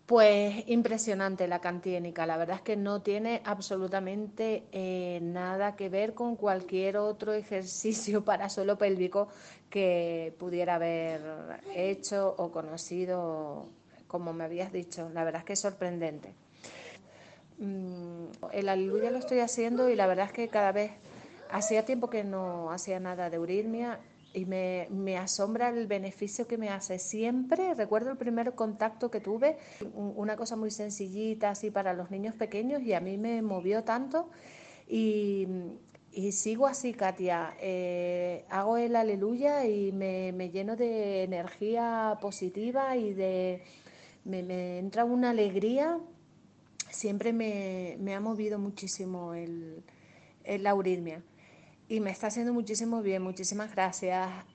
Pues impresionante la cantiénica, la verdad es que no tiene absolutamente nada que ver con cualquier otro ejercicio para suelo pélvico que pudiera haber hecho o conocido, como me habías dicho, la verdad es que es sorprendente. El aleluya lo estoy haciendo y la verdad es que cada vez hacía tiempo que no hacía nada de euritmia y me asombra el beneficio que me hace. Siempre recuerdo el primer contacto que tuve, una cosa muy sencillita así para los niños pequeños y a mí me movió tanto y, y sigo así, Katia. Hago el aleluya y me lleno de energía positiva y me entra una alegría. Siempre me ha movido muchísimo la euritmia y me está haciendo muchísimo bien. Muchísimas gracias.